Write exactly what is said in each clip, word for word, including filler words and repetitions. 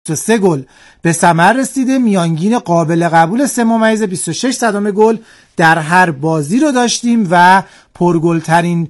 سه گل به ثمر رسیده. میانگین قابل قبول سه ممیز بیست و شش صدام گل در هر بازی رو داشتیم و پرگلترین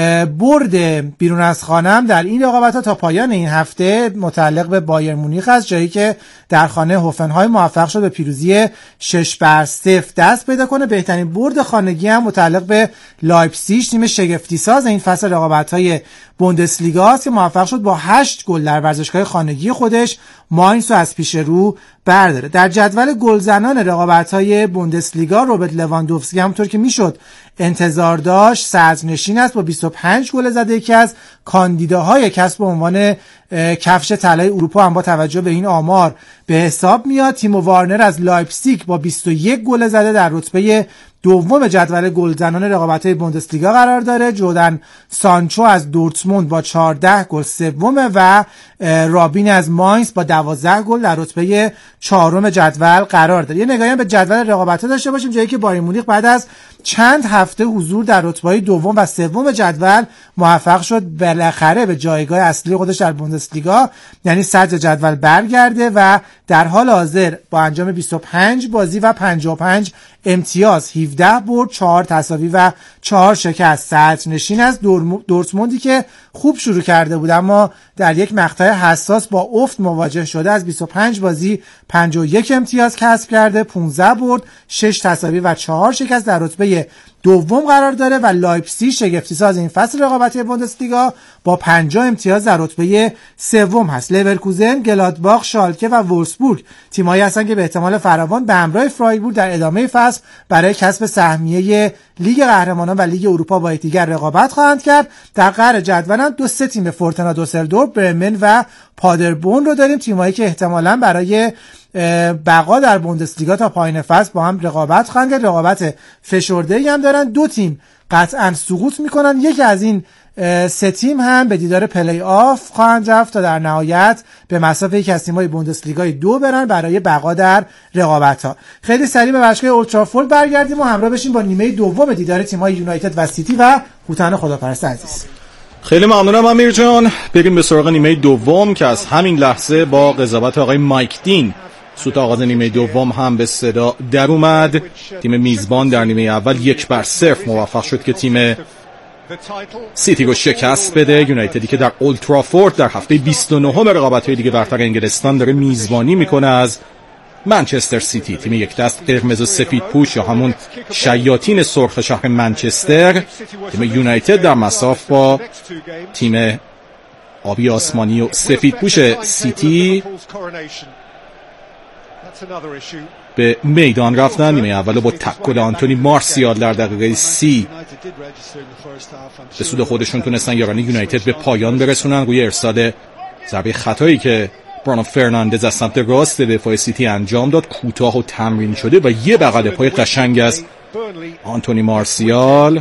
برد بیرون از خانه هم در این رقابت‌ها تا پایان این هفته متعلق به بایر مونیخ است، جایی که در خانه هوفنهایم موفق شد به پیروزی شش بر صفر دست پیدا کنه. بهترین برد خانگی هم متعلق به لایپزیگ، تیم شگفتی ساز این فصل رقابت‌های بوندسلیگا است که موفق شد با هشت گل در ورزشگاه خانگی خودش ماینز رو از پیش رو برداره. در جدول گلزنان رقابت‌های بوندسلیگا روبرت لواندوفسکی همونطور که میشد انتظار داشت صدرنشین است با بیست و پنج گل زده، یکی از کاندیداهای کسب عنوان کفش طلای اروپا هم با توجه به این آمار به حساب میاد. تیمو وارنر از لایپزیگ با بیست و یک گل زده در رتبه دوم جدول گلزنان رقابت‌های بوندسلیگا قرار داره. جردن سانچو از دورتموند با چهارده گل سومه و رابین از ماینز با دوازده گل در رتبه چهارم جدول قرار داره. یه نگاهی به جدول رقابت‌ها داشته باشیم، جایی که بایر مونیخ بعد از چند هفته حضور در رتبه‌های دوم و سوم جدول موفق شد بالاخره به جایگاه اصلی خودش در بوندسلیگا، یعنی صدر جدول برگرده و در حال حاضر با انجام بیست و پنج بازی و پنجاه و پنج امتیاز، هفده برد، چهار تساوی و چهار شکست صدرنشین است. دورتموندی که خوب شروع کرده بود اما در یک مقطع حساس با افت مواجه شده، از بیست و پنج بازی پنجاه و یک امتیاز کسب کرده، پانزده برد، شش تساوی و چهار شکست در رتبه دوم قرار داره. و لایپزیگ شگفتی ساز این فصل رقابتی بوندسلیگا با پنجاه امتیاز در رتبه سوم هست. لورکوزن، گلادباخ، شالکه و وولفسبورگ تیمایی هستند که به احتمال فراوان به همراه فرایبورگ در ادامه فصل برای کسب سهمیه لیگ قهرمانان و لیگ اروپا با یکدیگر رقابت خواهند کرد. در قهر جدول هم دو سه تیم فورتونا دوسلدورف، برمن و پادربورن رو داریم، تیمایی که احتمالاً برای بقا در بوندسلیگا تا پایان فصل با هم رقابت خواهند کرد. رقابت فشرده‌ای هم دارن. دو تیم قطعاً سقوط میکنن، یکی از این سه تیم هم به دیدار پلی آف خواهند رفت تا در نهایت به مسافه یک از تیم‌های بوندسلیگای دو برن برای بقا در رقابت‌ها. خیلی سریع به باشگاه اولترافورد برگردیم و همراه بشیم با نیمه دوم دیدار تیم‌های یونایتد و سیتی و هوتن خداپرست عزیز. خیلی ممنونم امیر جان. بریم به سراغ نیمه دوم که از همین لحظه با قضاوت آقای مایک دین سوت آغاز نیمه دوم هم به صدا در اومد. تیم میزبان در نیمه اول یک بر صفر موفق شد که تیم سیتی رو شکست بده. یونایتدی که در اولترافورد در هفته بیست و نهم رقابت‌های لیگ برتر انگلستان داره میزبانی میکنه از منچستر سیتی، تیم یک دست قرمز و سفید پوش یا همون شیاطین سرخ شهر منچستر. تیم یونایتد در مصاف با تیم آبی آسمانی و سفید پوش سیتی به میدان رفتن. نیمه اول با تکل آنتونی مارسیال در دقیقه سی به سود خودشون تونستن یاران یونایتد به پایان برسونن روی ارسال ضربه خطایی که برونو فرناندز از سمت راست دفاع سیتی انجام داد. کوتاه و تمرین شده و یه بغل پای قشنگ از آنتونی مارسیال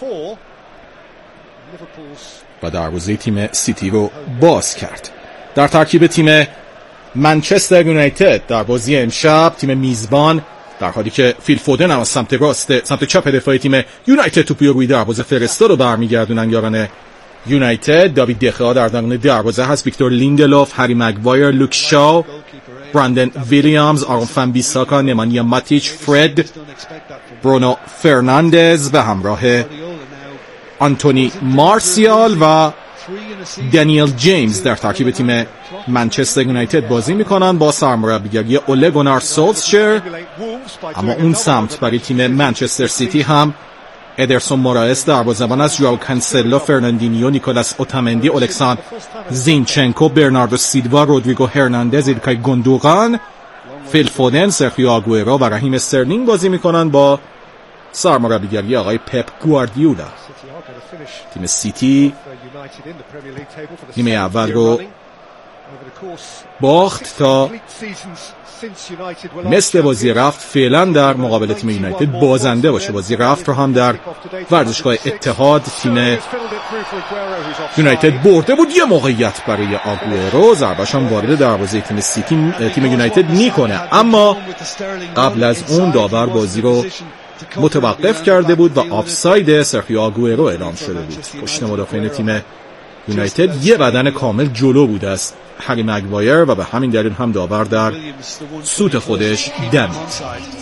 و دروازه تیم سیتی رو باز کرد. در ترکیب تیم منچستر یونایتد در بازی امشب، تیم میزبان در حالی که فیل فودن هم از سمت راست سمت چپ دفاع تیم یونایتد توپی روی دروازه فرستا رو برمیگردونن یاران یونایتد. داوید دخیا در درون دروازه هست، ویکتور لیندلوف، هری مگوایر، لوک شاو، براندن ویلیامز، آرون فان بیساکا، نمانیا ماتیچ، فرد، برونو فرناندز به همراه آنتونی مارسیال و دانیل جیمز در ترکیب تیم منچستر یونایتد بازی میکنن با سرمربیگری اوله گونار سولشر. اما اون سمت برای تیم منچستر سیتی هم ادرسون مورائس دروازه‌بان است، ژائو کانسلو، فرناندینیو، نیکولاس اوتامندی، الکساندر زینچنکو، برناردو سیلوا، رودریگو هرناندز، ایلکای گوندوغان، فیل فودن، سرخیو آگوئرو و رحیم استرلینگ بازی میکنن با سرمربیگری آقای پپ گواردیولا. تیم سیتی نیمه اول رو باخت تا مثل بازی رفت فعلا در مقابل تیم یونایتد بازنده باشه. بازی رفت رو هم در ورزشگاه اتحاد تیم یونایتد برده بود. یه موقعیت برای آگوئرو، ضربه‌ش هم وارد دروازه تیم سیتی تیم یونایتد میکنه، اما قبل از اون داور بازی رو متوقف کرده بود و آفساید سرخیو آگوئرو اعلام شده بود. پشت مدافعین تیم یونایتد یه بدن کامل جلو بود از هری مگوایر و به همین دلیل هم داور در سوت خودش دمید.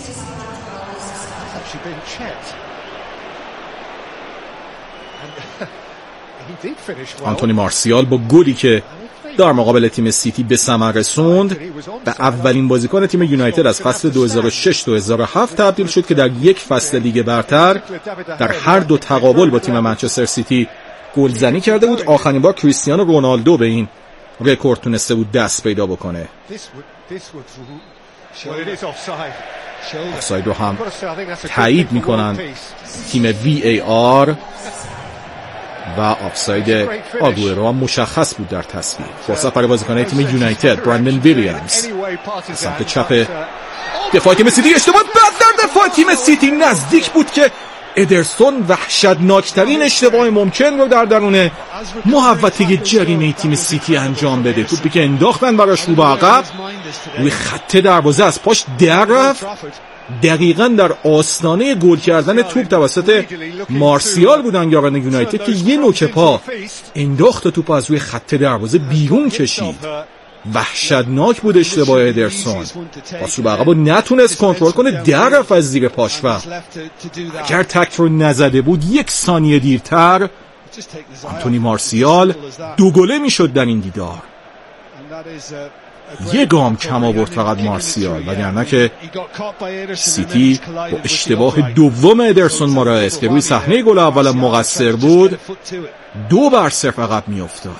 آنتونی مارسیال با گلی که در مقابل تیم سیتی به ثمر رسوند به اولین بازیکن تیم یونایتد از فصل دو هزار و شش دو هزار و هفت تبدیل شد که در یک فصل لیگ برتر در هر دو تقابل با تیم منچستر سیتی گلزنی کرده بود. آخرین بار کریستیانو رونالدو به این رکورد تونسته بود دست پیدا بکنه. آفساید رو هم تایید میکنن تیم وی ای آر و آفساید آگوئرو هم مشخص بود در تصویر. فرصت برای بازیکن تیم یونایتد برندن ویلیامز سمت چپ دفاع تیم سیتی، اشتباه بد در دفاع تیم سیتی. نزدیک بود که ادرسون وحشتناکترین اشتباه ممکن رو در درون محوطه جریمه تیم سیتی انجام بده. توپی که انداختن براش رو به عقب روی خط دروازه از پاش در رفت، دقیقاً در آستانه گل کردن توپ توسط مارسیال بودن یاران یونایتد که یه نوک پا انداخت توپ از روی خط دروازه بیرون کشید. وحشتناک بود اشتباه ادرسون. پاس رو به عقب نتونست کنترل کنه، در رفت از زیر پاش و اگر تک رو نزده بود یک ثانیه دیرتر آنتونی مارسیال دو گله میشد در این دیدار. یه گام کم آورد فقط مارسیال، وگرنه که سیتی با اشتباه دوم ادرسون مورایس که روی صحنه گل اول مقصر بود دو بر صفر عقب می افتاد.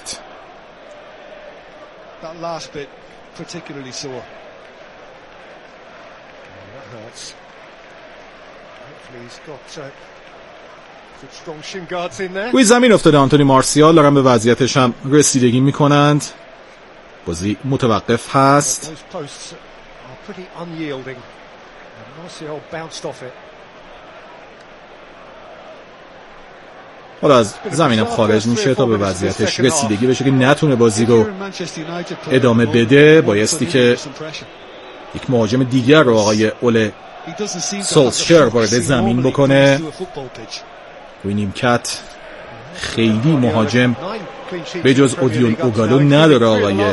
روی زمین افتاده آنتونی مارسیال، دارن به وضعیتش هم رسیدگی می کنند. بازی متوقف هست. حالا از زمینم خارج میشه تا به وضعیتش رسیدگی بشه که نتونه بازی رو ادامه بده. بایستی که یک مهاجم دیگر رو آقای اول سولشر وارد زمین بکنه. روی نیمکت خیلی مهاجم به جز اودیون اوگالو نداره آقای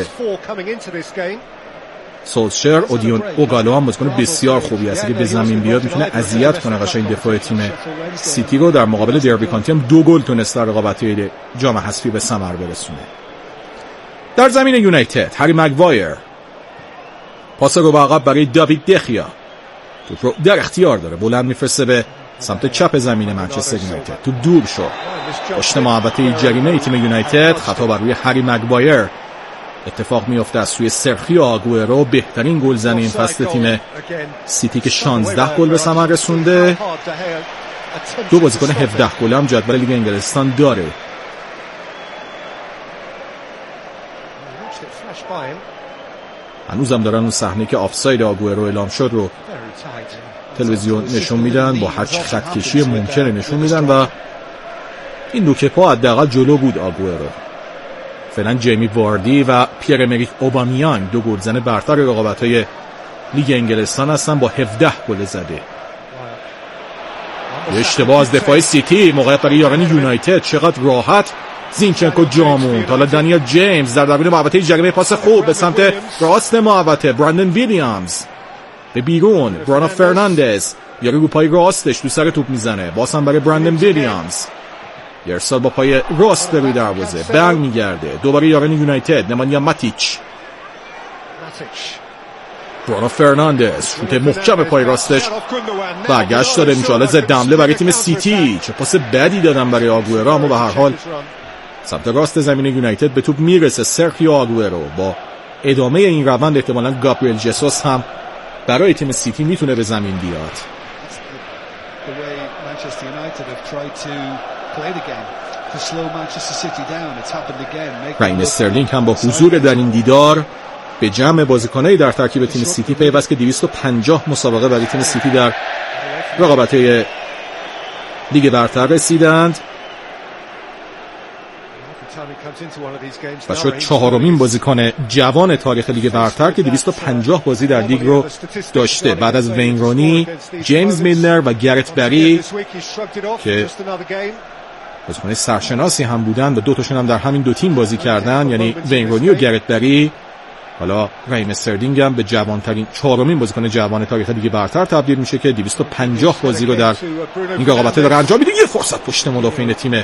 سولشر. اودیون اوگالو هم بازیکن بسیار خوبی هست که به زمین بیاد میتونه اذیت کنه قشنگ دفاع تیم سیتی رو. در مقابل دربی کانتی هم دو گل تونست در رقابت‌های جام حذفی به ثمر برسونه. در زمین یونایتد هری مگوایر پاس رو به عقب برای داوید دخیا، توپ رو در اختیار داره، بلند میفرسته به سمت چپ زمین منچستر یونایتد. تو دور شد پشت محوطه جریمه تیم یونایتد. خطا بر روی هری مگوایر اتفاق میفته از سوی سرخیو آگوئرو، بهترین گلزن این فصل تیم سیتی که شانزده گل به ثمر رسونده. دو بازیکن هفده گل هم جدول لیگ انگلستان داره. هنوزم دارن اون صحنه که آفساید آگوئرو اعلام شد رو تلویزیون نشون میدن، با هر چی خط کشی ممکنه نشون میدن و این دو کپا حداقل جلو بود آگوئرو. فعلا جیمی واردی و پیر امریک اوبامیانگ دو گلزن برتر رقابت‌های لیگ انگلستان هستن با هفده گل زده. اشتباه از دفاع سیتی، موقعیت برای یاران یونایتد. چقدر راحت زینچنکو جاموند. حالا دانیل جیمز در درون محوطه جریمه، پاس خوب به سمت راست محوطه. برندن ویلیامز به بیرون، برانو فرناندز یاری رو پای راستش تو سر توپ میزنه، باز هم برای برندن ویلیامز. یه ارسال با پای راست به روی دروازه، برگ میگرده دوباره یاران یونایتد. نمانیا ماتیچ، برانو فرناندز شوت محکم پای راستش برگشت داده میشه. حالا ضد حمله برای تیم سیتی، چه پاس بدی دادن برای آگوئرو، اما به هر حال سمت راست زمین یونایتد به توپ میرسه سرخیو آگوئرو. با ادامه این روند احتمالاً گابریل جسوس هم برای تیم سیتی میتونه به زمین بیاد. راین استرلینگ هم با حضور در این دیدار به جمع بازیکنایی در ترکیب تیم سیتی پیوست که دویست و پنجاه مسابقه برای تیم سیتی در رقابت‌های لیگ برتر رسیدند و شد چهارمین بازیکن جوان تاریخ لیگ برتر که دویست و پنجاه بازی در لیگ رو داشته، بعد از وین رونی، جیمز میلنر و گرت بری که بازیکن سرشناسی هم بودن و دو تاشون هم در همین دو تیم بازی کردن، یعنی وین رونی و گرت بری. حالا رایم استرلینگ هم به جوانترین چهارمین بازیکن جوان تاریخ لیگ برتر تبدیل میشه که دویست و پنجاه بازی رو در این رقابت داره انجام میده. یه فرصت پشت مدافعین تیم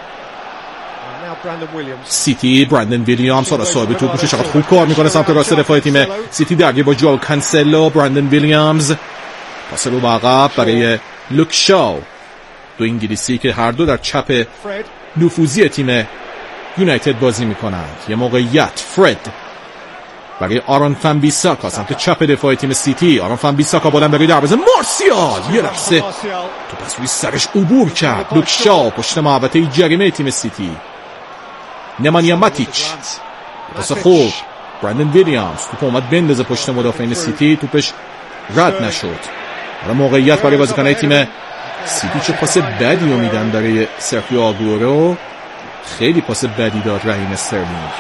سیتی، برندن ویلیامز حالا صاحب توپ میشه، چقدر خوب کار میکنه سمت راست دفاع تیم سیتی درگیر با جاو کانسلو. برندن ویلیامز پاس رو به عقب برای لوک شاو، دو انگلیسی که هر دو در چپ نفوذی تیم یونایتد بازی میکنند. یه موقعیت فرد برای آرون فان بیساکا سمت چپ دفاع تیم سیتی. آرون فان بیساکا بالن برای دروازه مارسیال، یه لحظه تو پس روی سرش عبور کرد. لوک شاو پشت محوطه جریمه تیم سیتی. نمانیا ماتیچ پاس خوب. برندن ویلیامز توپ اومد بندازه پشت مدافعین سیتی، توپش رد نشد. حالا موقعیت برای بازیکن‌های تیم سیتی. چه پاس بدی رو میدن برای سرخیو آگورو، خیلی پاس بدی داد راهیم استرلینگ.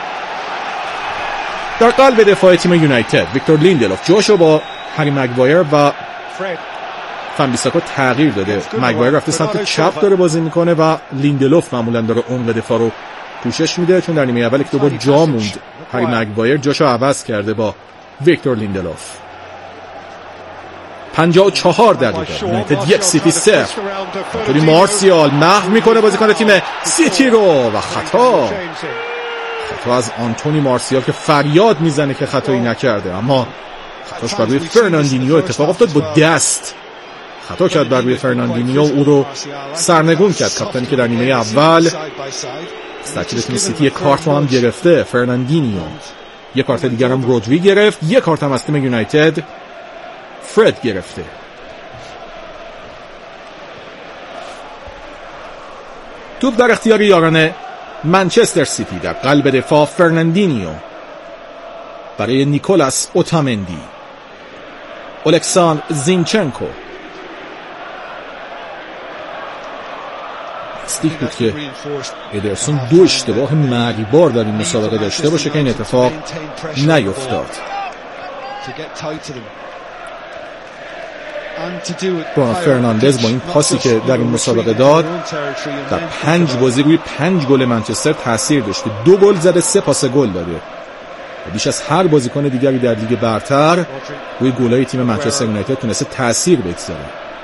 در قلب دفاع تیم یونایتد ویکتور لیندلوف جاشو با هری مگوایر و فان بیساکا تغییر داده. مگوایر رفته سمت چپ داره بازی میکنه و لیندلوف معمولا داره عمق دفاع رو پوشش میده، چون در نیمه اول که دوبار جا موند هری مگوایر جاشو عوض کرده با ویکتور لیندلوف. پنجاه و چهار دقیقه یونایتد یک سیتی صفر. توری مارسیال محو میکنه بازیکن تیم سیتی رو و خطا خطا از آنتونی مارسیال که فریاد میزنه که خطایی نکرده، اما خطاش بر روی فرناندینیو اتفاق افتاد. با دست خطا کرد بر روی فرناندینیو، او رو سرنگون کرد. کاپیتانی که در نیمه اول ترکیب تیم سیتی یک کارت هم گرفته، فرناندینیو، یک کارت دیگر هم رودری گرفت، یک کارت هم از تیم یونایتد فرد گرفته. توپ در اختیار یاران منچستر سیتی. در قلب دفاع فرناندینیو برای نیکولاس اوتامندی. الکساندر زینچنکو استیک بود که ادرسون دو اشتباه مرگبار در این مسابقه داشته باشه که این اتفاق نیفتاد. برونو فرناندز با این پاسی که در این مسابقه داد در پنج بازی روی پنج گل منچستر تاثیر داشته. دو گل زده، سه پاس گل داده. بیش از هر بازیکن دیگری در لیگ برتر روی گل‌های تیم منچستر یونایتد تونسته تاثیر بگذاره.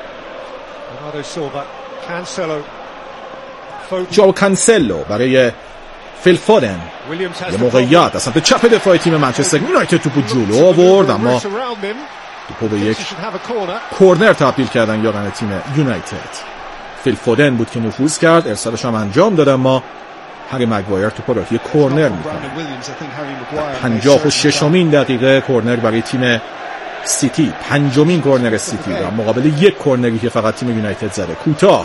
جاو کانسلو برای فیل فودن. یه موقعیت از سمت چپ دفاع تیم منچستر یونایتد توپو جلو آورد، اما توپو به یک کورنر تبدیل کردن یاران تیم یونایتد. فیل فودن بود که نفوذ کرد، ارسالش هم انجام داد، اما هری مگوایر توپو را یک کورنر میکنه. پنجاه و ششمین دقیقه کورنر برای تیم سیتی، پنجمین کورنر سیتی در مقابل یک کورنری که فقط تیم یونایتد زده. کوتاه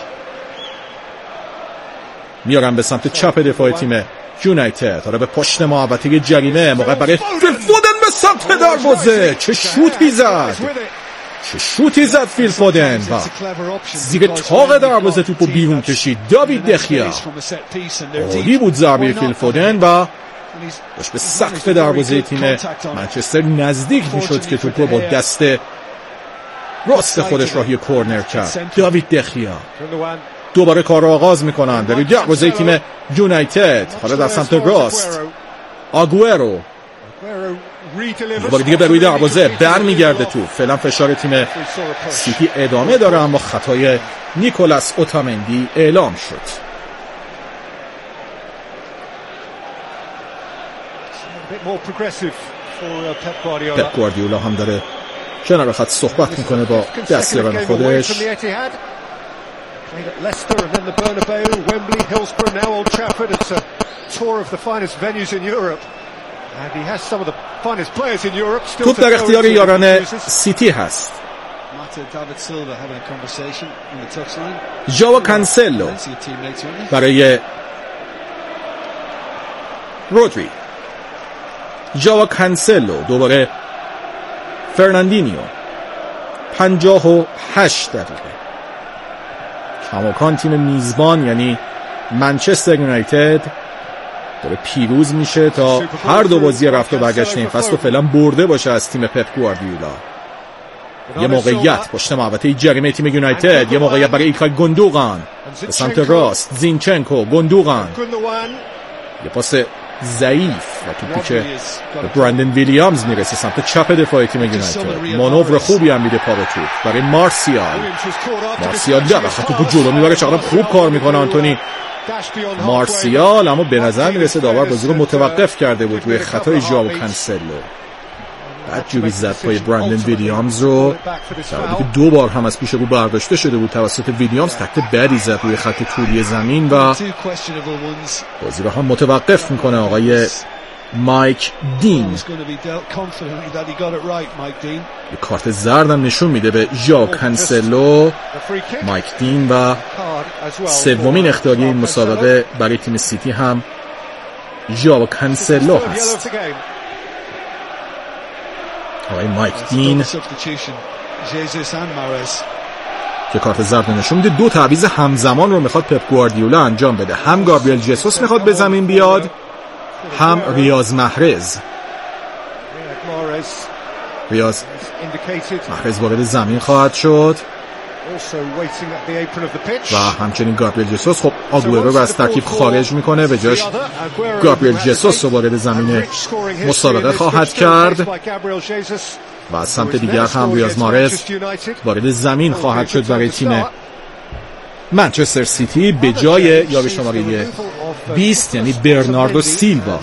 میارن به سمت چپ دفاع تیم یونایتد، حالا به پشت محوطه جریمه. موقع برای فیل فودن به سمت دروازه. چه شوتی زد، چه شوتی زد فیل فودن و زیر تاق دروازه توپو بیرون کشید. داوید دخیا، عالی بود ضربه فیل فودن و داشت به سقف دروازه تیم منچستر نزدیک میشد که توپو با دست راست خودش راهی کورنر کرد. داوید دخیا دوباره کار رو آغاز میکنن برای دروازه تیم یونایتد. حالا در سمت راست آگوئرو دوباره دیگه به روی دروازه برمیگرده تو. فعلا فشار تیم سیتی ادامه داره، اما خطای نیکولاس اوتامندی اعلام شد. پپ گواردیولا هم داره کنار خط صحبت میکنه با دستیاران خودش. Played at Leicester and then the Bernabeu, Wembley, Hillsborough, now Old Trafford. It's a tour of the finest venues in Europe. And he has some of the finest players in Europe still. توپ در اختیار یاران سیتی هست. ژائو کانسلو برای رودری. ژائو کانسلو دوباره فرناندینیو. پنجاه و هشت دقیقه کماکان تیم میزبان یعنی منچستر یونایتد داره پیروز میشه تا هر دو بازی رفت و برگشت این فصل رو فعلا برده باشه از تیم پپ گواردیولا. یه موقعیت پشت محوطه جریمه تیم یونایتد، یه موقعیت برای ایلکای گوندوغان به سمت راست، زینچنکو، گوندوغان، یه پاس ضعیف و توپی که به برندن ویلیامز میرسه سمت چپ دفاع تیم یونایتد. مانور خوبی هم میده پا به توپ برای مارسیال. مارسیال در خط توپ جلو میبره، چقدر خوب کار میکنه آنتونی مارسیال، اما به نظر میرسه داور بازی رو متوقف کرده بود روی خطای ژائو کانسلو. بعد جوری زد پای برندن ویلیامز رو، در حالی که دو بار هم از پیش رو برداشته شده بود توسط ویلیامز. تکل بعدی زد روی خط طولی زمین و بازی رو هم متوقف میکنه آقای مایک دین. یه کارت زردم نشون میده به ژائو کانسلو. مایک دین و سومین اخطاری این مسابقه برای تیم سیتی هم ژائو کانسلو هست. آقای مایک دین که کارت زرد نشون میده. دو تعویض همزمان رو میخواد پپ گواردیولا انجام بده، هم گابریل جسوس میخواد به زمین بیاد، هم ریاض محرز. ریاض محرز وارد زمین خواهد شد و همچنین گابریل جسوس. خب آگوئرو رو از ترکیب خارج میکنه، به جاش گابریل جسوس رو وارد زمین مسابقه خواهد کرد و از سمت دیگر هم ریاض محرز وارد زمین خواهد شد برای تیم منچستر سیتی به جای یاوی شماره بیست یعنی برناردو سیلوا.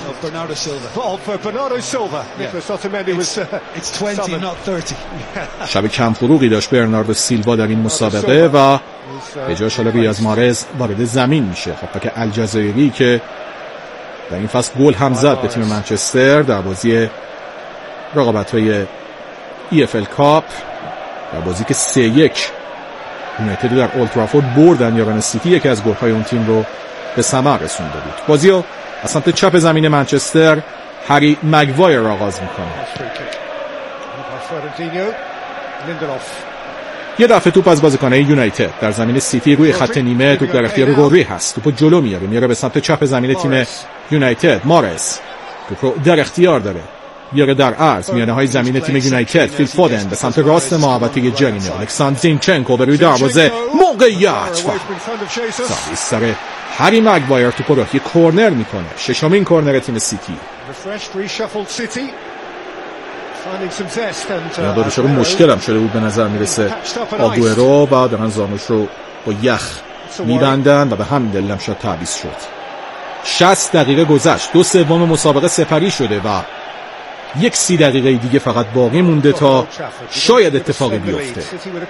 شب کم فروغی داشت برناردو سیلوا در این مسابقه و به جاش حالا ریاض محرز وارد زمین میشه. خب که الجزایری که در این فصل گل هم زد به تیم منچستر در بازی رقابت‌های ای اف ال کاپ، در بازی که سه یک یونایتد در اولترافورد بردن یاران سیتی، یکی از گل‌های اون تیم رو به ثمر رسونده بود. بازی رو از سمت چپ زمین منچستر هری مگوایر آغاز میکنه. یه دفعه توپ از بازیکن‌های یونایتد در زمین سیتی روی خط نیمه، توپ در اختیار روری هست، توپ جلو میاره میاره به سمت چپ زمین تیم یونایتد. مارس توپ رو در اختیار داره، بیاره در عرض میانه های زمین تیم یونایتد. فیل فودن به سمت راست محوطه جریمه، الکساندر زینچنکو به روی دروازه، موقعیت و ساوی سر هری مگوایر توپ رو یه کورنر میکنه. ششمین کورنر تیم سیتی. مقدارش رو مشکل هم شده بود به نظر میرسه آگوئرو و دارن زانوش رو با یخ میبندن و به همین دلیل هم شاید تعویض شد. شصت دقیقه گذشت، دو سوم مسابقه سپری شده و یک سی دقیقه دیگه فقط باقی مونده تا شاید اتفاقی بیفته.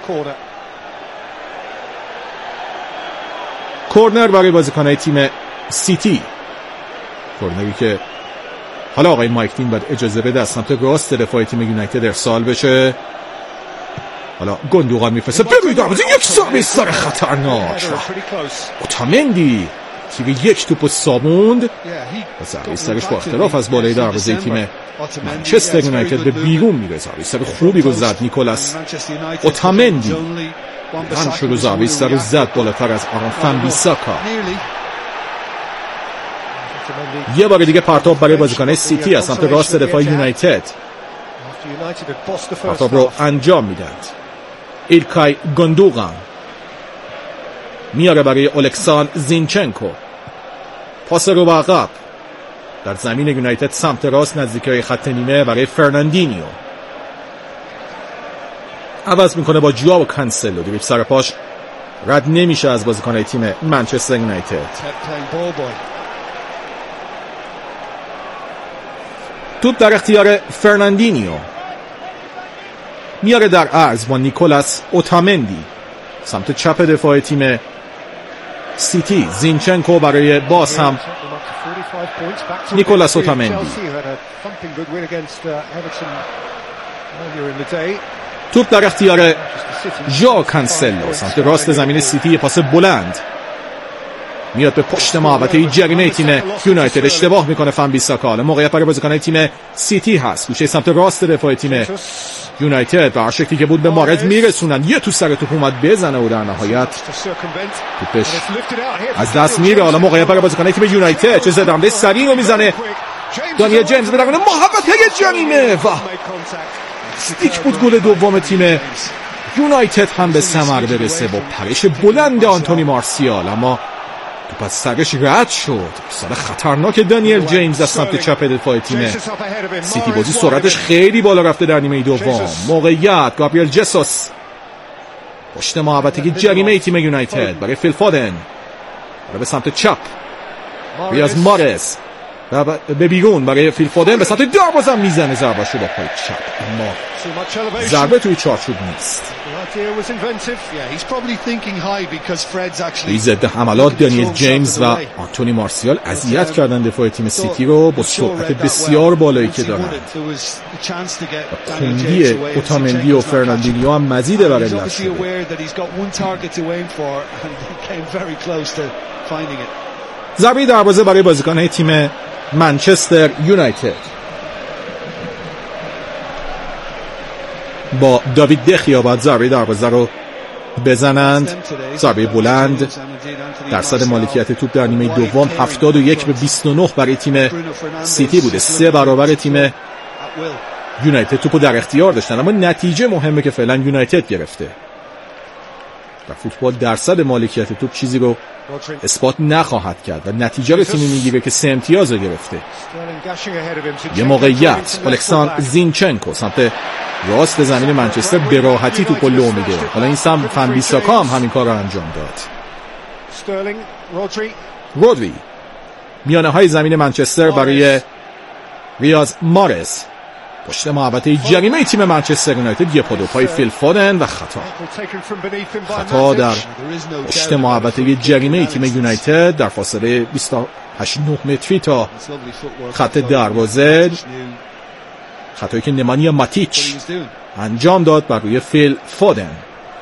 کورنر برای بازیکن‌های تیم سیتی، کورنری که حالا آقای مایک دین باید اجازه بده از سمت راست دفاع تیم یونایتد ارسال بشه. حالا گوندوغان میفرسته بروی دروازه، یک ساوی سر خطرناک. اوتامندی تیر یک توپ ساموند و سر سرش با اختلاف از بالای دروازه تیم منچستر یونایتد به بیرون میرسه. سر خوبی رو زد نیکولاس اوتامندی، هم شروع زاوی سر رو زد بالاتر از آرون فنبیساکا. یه بار دیگه پرتاب برای بازیکن‌های سیتی از سمت راست دفاع یونایتد. پرتاب رو انجام میدند. ایلکای گوندوغان میاره برای الکساندر زینچنکو، پاس رو به عقب در زمین یونایتد سمت راست نزدیکی خط نیمه برای فرناندینیو. عوض میکنه با ژائو کانسلو، دریبل سر پاش رد نمیشه از بازیکن‌های تیم منچستر یونایتد. توپ در اختیار فرناندینیو، میاره در عرض با نیکولاس اوتامندی سمت چپ دفاع تیم سیتی. زینچنکو برای باز هم نیکولاس اوتامندی. توپ در اختیار ژائو کانسلو سمت راست زمین سیتی. پاس بلند میاد به پشت محوطه جریمه تیم یونایتد، اشتباه میکنه فنبیساکا. موقعیت برای بازیکنان تیم سیتی هست، گوشه سمت راست دفاع تیم یونایتد به هر شکلی که بود به مارز میرسونن. یه تو سر توپ اومد بزنه و در نهایت توپش از دست میره. حالا موقعیت برای بازیکنان تیم یونایتد، چه زدنده سریع رو میزنه دانیل جیمز به درون محوطه جریمه و نزدیک بود گل دوم تیم یونایتد هم به ثمر برسه با پرش بلند آنتونی مارسیال، اما توپ از سرش رد شد. ارسال خطرناک دانیل جیمز از سمت چپ دفاع تیم سیتی. بازی سرعتش خیلی بالا رفته در نیمه دوم. موقعیت گابریل جسوس پشت محوطه جریمه تیم یونایتد برای فیل فودن، به سمت چپ ریاض مارز و به بیرون برای فیل فودن، به سمت دروازه میزنه ضربه‌شو با پای چپ، اما ضربه توی چارچوب نیست. این ضد حملات دانیل جیمز و آنتونی مارسیال اذیت کردن دفاع تیم سیتی رو با سرعت بسیار بالایی که دارن. کندی اوتامندی و فرناندینیو هم مزید بر علت شده. ضربه دروازه برای بازیکن‌های تیم منچستر یونایتد با داوید دخیا باید ضربه دروازه رو بزنند. ضربه بلند. درصد مالکیت توپ در نیمه دوم هفتاد و یک به بیست و نه برای تیم سیتی بوده. سه برابر تیم یونایتد توپو در اختیار داشتن، اما نتیجه مهمه که فعلا یونایتد گرفته. در فوتبال درصد مالکیت توپ چیزی رو اثبات نخواهد کرد و نتیجه رو تیمی میگیره که سه امتیاز رو گرفته. یه موقعیت الکساندر زینچنکو سمت راست زمین منچستر به راحتی توپو لو میده. حالا این سم فن بیساکا هم همین کار رو انجام داد. رودری میانه های زمین منچستر برای ریاض مارز، پشت محوطه جریمه تیم منچستر یونایتد یه پا پای فیل فودن و خطا. خطا در پشت محوطه جریمه تیم یونایتد در فاصله بیست و هشت متری تا خط دروازه. خطایی که نمانیا ماتیچ انجام داد بر روی فیل فودن.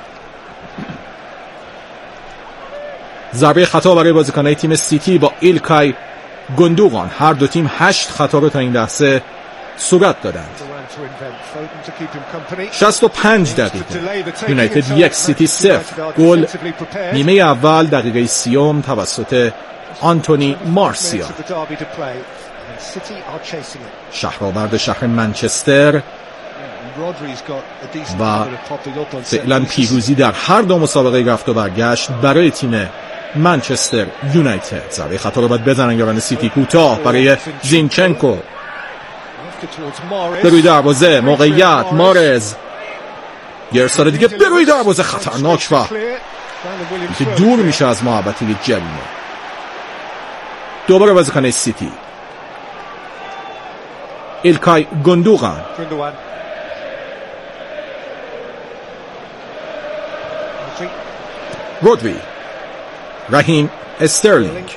ضربه خطا برای بازیکنان تیم سیتی با ایلکای گوندوغان. هر دو تیم هشت خطا رو تا این لحظه صورت دادند. شصت و پنج دقیقه یونایتد یک سیتی صفر. گل نیمه اول دقیقه سیوم توسط آنتونی مارسیال. شهرآورد شهر منچستر و فعلا پیروزی در هر دو مسابقه رفت و برگشت برای تیم منچستر یونایتد. ضربه خطا رو باید بزنن یاران سیتی. کوتاه برای زینچنکو به روی دروازه. موقعیت مارز، یه ارسال دیگه به روی دروازه خطرناک و که دور میشه از محوطه جریمه. دوباره بازیکن سیتی ایلکای گوندوغان. رودری، رحیم استرلینگ،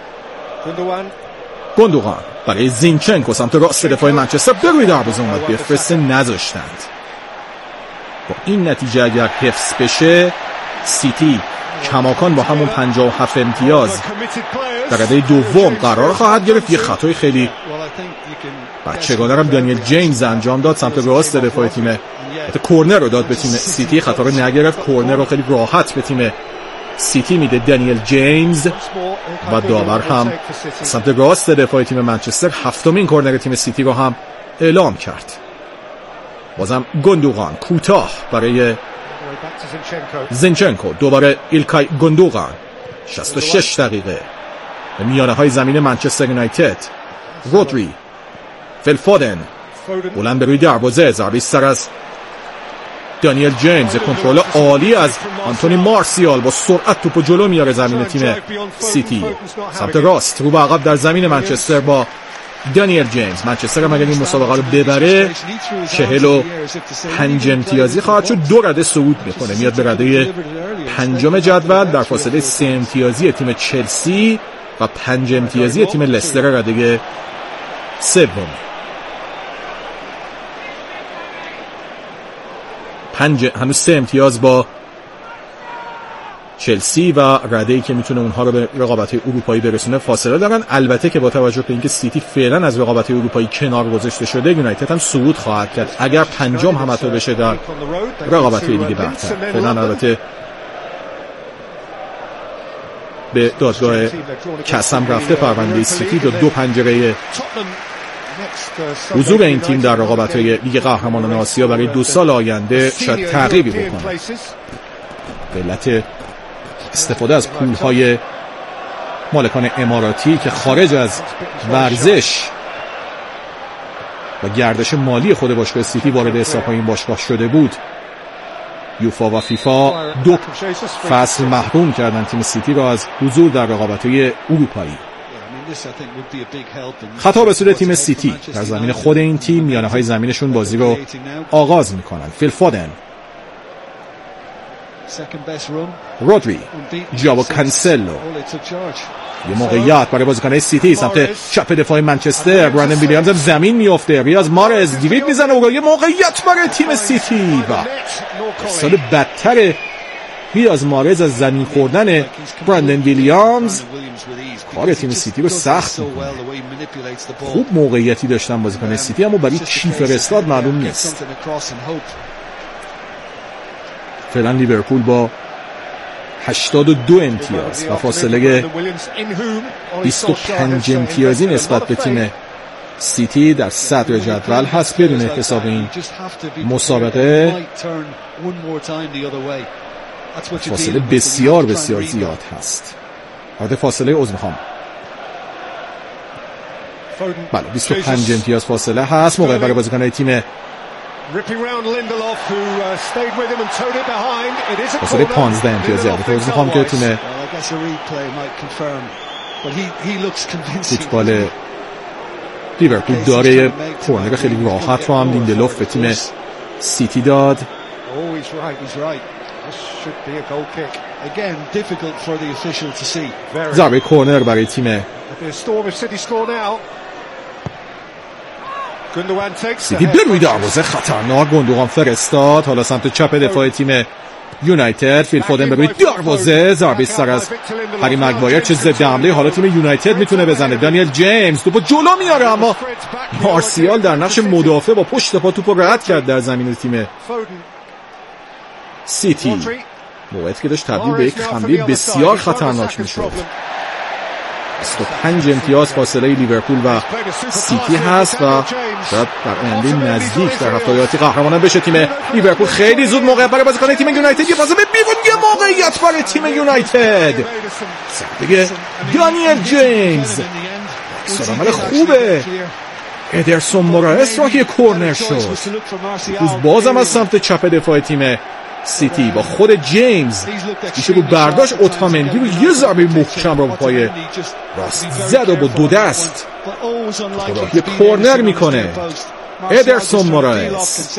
گوندوغان برای زینچنکو سمت راست دفاع منچستر به روی دروازه اومد بفرسته، نذاشتند. با این نتیجه اگر حفظ بشه سیتی کماکان با همون پنجاه و هفت امتیاز در رده دوم قرار خواهد گرفت. یه خطای خیلی بچگانه هم دانیل جیمز انجام داد سمت راست دفاع تیم. کورنر رو داد به تیم سیتی، خطا رو نگرفت. کورنر رو خیلی راحت به تیم سیتی میده دانیل جیمز و داور هم سمت راست دفاع تیم منچستر هفتمین کورنر تیم سیتی رو هم اعلام کرد. بازم گوندوغان کوتاه برای زینچنکو. دوباره ایلکای گوندوغان. شصت و شش دقیقه به میانه های زمین منچستر یونایتد. رودری، فیل فودن بلند به روی دروازه. ضربه سر از دانیل جیمز. کنترل عالی از آنتونی مارسیال، با سرعت توپو جلو میاره زمین تیم سیتی. سمت راست رو به عقب در زمین منچستر با دانیل جیمز. منچستر هم اگر این مسابقه رو ببره چهل و پنج امتیازی خواهد شد. دو رده صعود میکنه، میاد به رده پنجم جدول در فاصله سه امتیازی تیم چلسی و پنج امتیازی تیم لستر رده سوم. پنج هنوز سه امتیاز با چلسی و رده‌ای که میتونه اونها رو به رقابت‌های اروپایی برسونه فاصله دارن. البته که با توجه به اینکه سیتی فعلا از رقابت‌های اروپایی کنار گذاشته شده، یونایتد هم صعود خواهد کرد اگر پنجم هم حتی بشه در رقابت‌های دیگه برتر. فعلا البته به دادگاه کسم رفته پرونده سیتی. دو دو پنجره حضور این تیم در رقابت‌های لیگ قهرمانان آسیا برای دو سال آینده شاید تغییری بکنه. به علت استفاده از پول‌های مالکان اماراتی که خارج از ورزش و گردش مالی خود باشگاه سیتی وارد حساب‌های این باشگاه شده بود، یوفا و فیفا دو فصل محروم کردن تیم سیتی را از حضور در رقابت‌های اروپایی. خطا به سود تیم سیتی. در زمین خود این تیم میانه‌های زمینشون بازی رو آغاز میکنن. فیل فودن، رودری، جاو کانسلو. یه موقعیت برای بازیکن‌های سیتی سمت چپ دفاع منچستر. برندن ویلیامز هم زمین میفته. ریاض مارز دیوید میزنه و یه موقعیت برای تیم سیتی و سال بدتر ریاض مارز از زمین خوردن برندن ویلیامز کار تیم سیتی رو سخت میکنه. خوب موقعیتی داشتن بازیکن‌های سیتی اما برای چی فرستاد معلوم نیست. فعلا لیورپول با هشتاد و دو امتیاز و فاصله بیست و پنج امتیازی نسبت به تیم سیتی در صدر جدول هست. بدون احتساب این مسابقه فاصله بسیار بسیار زیاد هست. البته فاصله عذر میخوام بله بیست و پنج امتیاز فاصله هست. موقع برای بازیکن‌های تیم فاصله پانزده امتیازی البته عذر میخوام که تیم فوتبال لیورپول داره کورنر خیلی راحت رو هم لیندلوف به تیم سیتی داد. ضربه کورنر برای تیم سیتی به روی دروازه خطرناک گوندوغان فرستاد. حالا سمت چپ دفاع تیم یونایتد. فیل فودن به روی دروازه. ضربه سر از هری مگوایر. چه ضد حمله حالا تیم یونایتد میتونه بزنه. دانیل جیمز توپو جلو میاره اما مارسیال در نقش مدافع با پشت پا توپو رد کرد در زمین تیم سیتی. موقعیتی که داشت تبدیل به یک حمله بسیار خطرناک میشد. بیست و پنج امتیاز فاصله لیورپول و سیتی هست و شاید در آینده نزدیک در هفته آتی قهرمان بشه تیم لیورپول. خیلی زود موقع برای بازیکن تیم یونایتد. یه پاس به بیرون، یه موقعیت برای تیم یونایتد. دیگه دانیل جیمز سرعت خوبه. ادرسون مورایس را که کورنر شد. روز بازم از سمت چپ دفاع تیم سیتی با خود جیمز میشه رو برداشت اوتامندی رو یه ضربه محکم رو با پای راست زد و با دو دست یه کورنر میکنه ادرسون مورایس.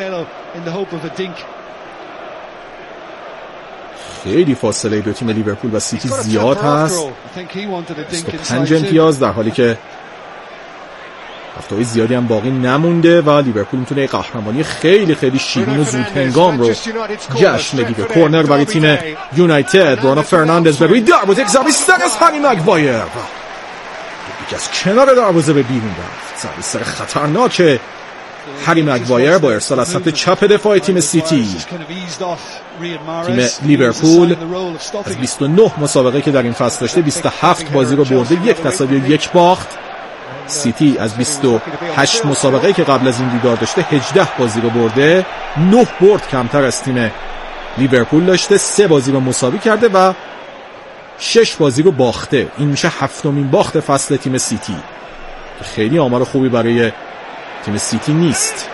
خیلی فاصله دو تیم لیورپول و سیتی زیاد هست. بیست و پنج امتیاز در حالی که هفته‌های زیادی هم باقی نمونده و لیورپول میتونه یک قهرمانی خیلی خیلی شیرین و زود هنگام رو جشن بگیره. کورنر برای تیم یونایتد. برونو فرناندز به روی دروازه. یک ضربه سر از هری مگوایر. یکی از کنار دروازه به بیرون رفت. ضربه سر خطرناک هری مگوایر با ارسال از سمت چپ دفاع تیم سیتی. تیم لیورپول از بیست و نه مسابقه که در این فصل داشته بیست و هفت بازی رو برده، یک تساوی و یک باخت. سیتی از بیست و هشت مسابقه که قبل از این دیدار داشته هجده بازی رو برده، نه برد کمتر از تیم لیورپول داشته، سه بازی رو مساوی کرده و شش بازی رو باخته. این میشه هفتمین باخت فصل تیم سیتی. خیلی آمار خوبی برای تیم سیتی نیست.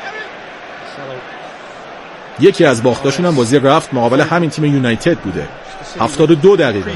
یکی از باختاشون هم بازی رفت مقابل همین تیم یونایتد بوده. هفتاد و دو دقیقه.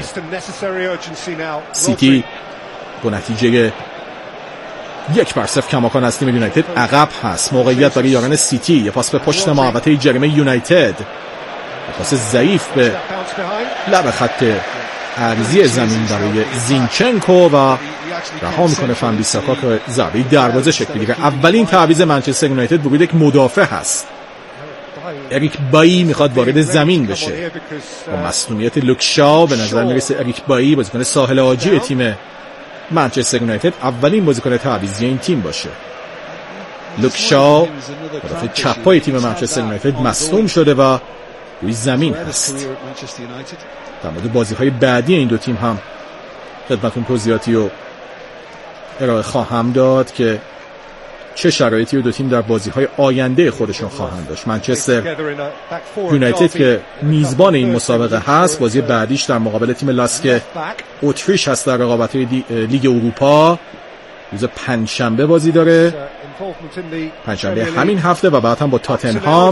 سیتی با نتیجه یک بر صفر کماکان از تیم یونایتد عقب هست. موقعیت برای یاران سیتی. یه پاس به پشت محوطه جریمه یونایتد. یه پاس ضعیف به لب خط عرضی زمین برای زینچنکو و رها میکنه فنبیساکا که ضربه دروازه شکل بگیره. اولین تعویض منچستر یونایتد بود یک مدافع هست. اریک بایی میخواد وارد زمین بشه. با مسئولیت لوکشاو به نظر میرسه اریک بایی بازیکن ساحل عاجی تیم منچستر یونایتد اولین بازیکن تعویضی این تیم باشه. لوکشاو طرف چپ پای تیم منچستر یونایتد مصدوم شده و روی زمین هست. در مورد بازی‌های بعدی این دو تیم هم خدمتتون توضیحاتی رو ارائه خواهم داد که چه شرایطی رو دو تیم در بازی‌های آینده خودشون خواهند داشت. منچستر یونایتد که میزبان این مسابقه هست، بازی بعدیش در مقابل تیم لاسک اتریش هست در رقابت‌های لیگ اروپا. روز پنجشنبه بازی داره، پنجشنبه همین هفته، و بعد هم با تاتنهام.